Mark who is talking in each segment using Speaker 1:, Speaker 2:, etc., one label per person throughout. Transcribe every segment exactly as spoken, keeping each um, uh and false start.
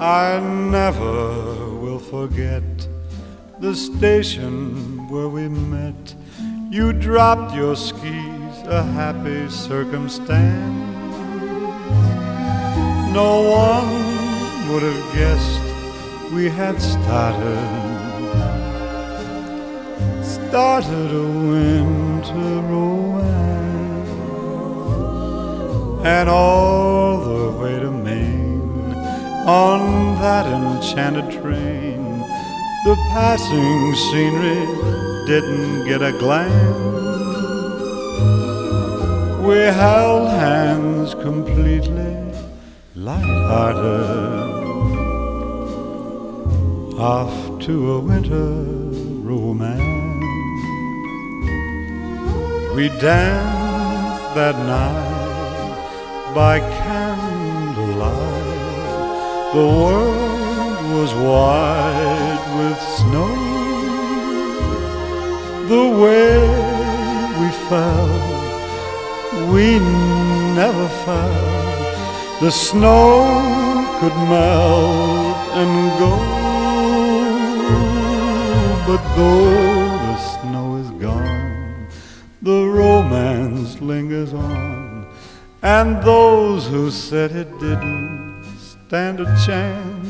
Speaker 1: I never will forget the station where we met. You dropped your skis, a happy circumstance. No one would have guessed we had started, started a winter romance. And all the way to Maine, on that enchanted train, the passing scenery didn't get a glance. We held hands completely light-hearted, off to a winter romance. We danced that night by candlelight. The world was white with snow. The way we felt, we never felt. The snow could melt and go, but though the snow is gone, the romance lingers on. And those who said it didn't stand a chance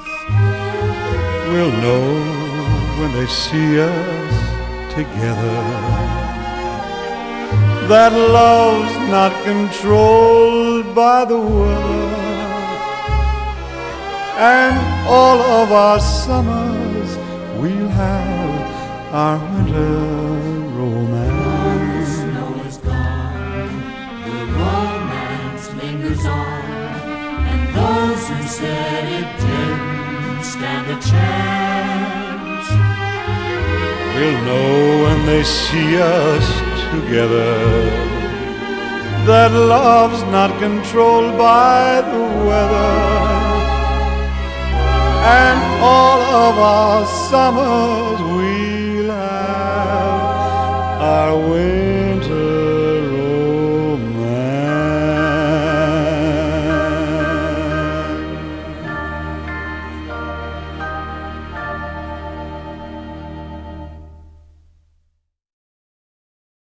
Speaker 1: will know when they see us together that love's not controlled by the weather. And all of our summers we'll have our winter romance.
Speaker 2: The snow is gone, the romance lingers on, and those who said it didn't stand a chance
Speaker 1: will know when they see us together that love's not controlled by the weather. And all of our summers we'll have our way.